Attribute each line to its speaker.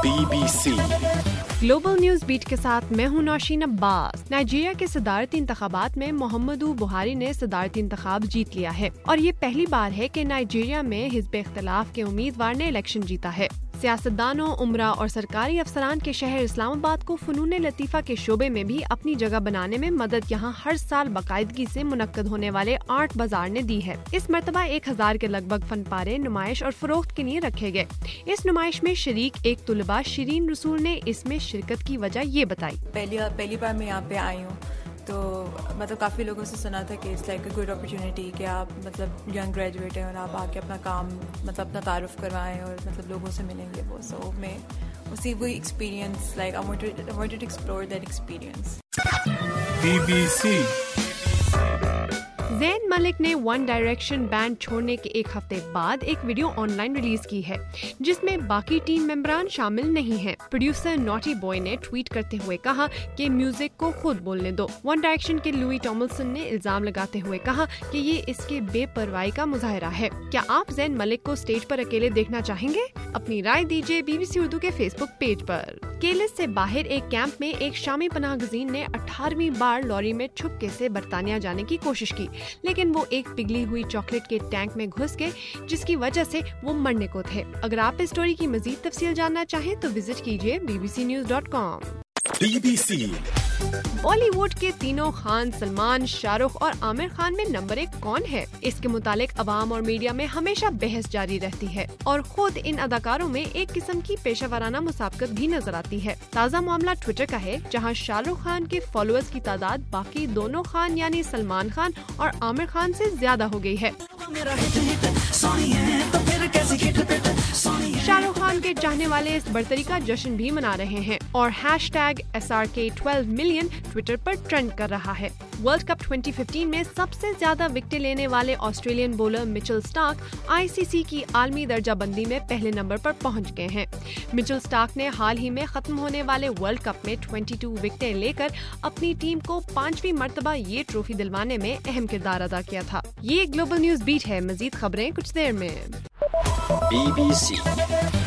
Speaker 1: BBC
Speaker 2: global news beat के साथ मैं हूं नौशीन अब्बास। नाइजीरिया के सदारती इंतखाबात में मुहम्मदू बुहारी ने सदारती इंतखाब जीत लिया है और ये पहली बार है कि नाइजीरिया में हिज़्ब इख्तिलाफ के उम्मीदवार ने इलेक्शन जीता है। सियासतदानों, उमरा और सरकारी अफसरान के शहर इस्लामाबाद को फ़नून लतीफ़ा के शोबे में भी अपनी जगह बनाने में मदद यहाँ हर साल बाकायदगी से मुनक्कद होने वाले आर्ट बाजार ने दी है। इस मरतबा 1000 के लगभग फन पारे नुमाइश और फरोख्त के लिए रखे गए। इस नुमाइश में शरीक एक तुलबा शिरीन रसूल ने इसमें शिरकत की वजह ये बताई।
Speaker 3: पहली बार मैं यहाँ पे आई हूँ तो मतलब काफ़ी लोगों से सुना था कि it's like a good opportunity कि आप मतलब यंग ग्रेजुएट हैं और आप आके अपना काम मतलब अपना तारुफ करवाएं और मतलब लोगों से मिलेंगे वो। सो मैं उसी वही experience like I wanted to explore that experience.
Speaker 1: BBC
Speaker 2: Zayn Malik ने वन डायरेक्शन बैंड छोड़ने के एक हफ्ते बाद एक वीडियो ऑनलाइन रिलीज की है जिसमें बाकी टीम मेंबरान शामिल नहीं हैं। प्रोड्यूसर नॉटी बॉय ने ट्वीट करते हुए कहा कि म्यूजिक को खुद बोलने दो। वन डायरेक्शन के लुई टॉमलिंसन ने इल्जाम लगाते हुए कहा कि ये इसके बेपरवाही का मुजाहरा है। क्या आप ज़ैन मलिक को स्टेज पर अकेले देखना चाहेंगे? अपनी राय दीजिए BBC उर्दू के फेसबुक पेज पर। केलिस से बाहर एक कैंप में एक शामी पनाहगज़ीन ने 18वीं बार लॉरी में छुपके से बरतानिया जाने की कोशिश की, लेकिन वो एक पिघली हुई चॉकलेट के टैंक में घुस गए जिसकी वजह से वो मरने को थे। अगर आप इस स्टोरी की मजीद तफसील जानना चाहें तो विजिट कीजिए bbcnews.com।
Speaker 1: BBC
Speaker 2: बॉलीवुड के तीनों खान सलमान, शाहरुख और आमिर खान में नंबर 1 कौन है? इसके मुतालिक अवाम और मीडिया में हमेशा बहस जारी रहती है और खुद इन अदाकारों में एक किस्म की पेशावराना मुसाबकत भी नजर आती है। ताज़ा मामला ट्विटर का है जहां शाहरुख खान के फॉलोअर्स की तादाद बाकी दोनों खान यानी सलमान खान और आमिर खान से ज्यादा हो गई है। शाहरुख खान के चाहने वाले इस बर्तरी का जश्न भी मना रहे हैं और #SRK12 मिलियन ट्विटर पर ट्रेंड कर रहा है। वर्ल्ड कप 2015 में सबसे ज्यादा विकेटें लेने वाले Australian bowler Mitchell Starc ICC की आलमी दर्जा बंदी में पहले नंबर पर पहुंच गए हैं। मिचेल स्टार्क ने हाल ही में खत्म होने वाले वर्ल्ड कप में 22 विकेटें लेकर अपनी टीम को 5वीं मर्तबा ये ट्रॉफी दिलवाने में अहम किरदार अदा किया था। ये ग्लोबल न्यूज बीट है। मजीद खबरें कुछ देर में।
Speaker 1: BBC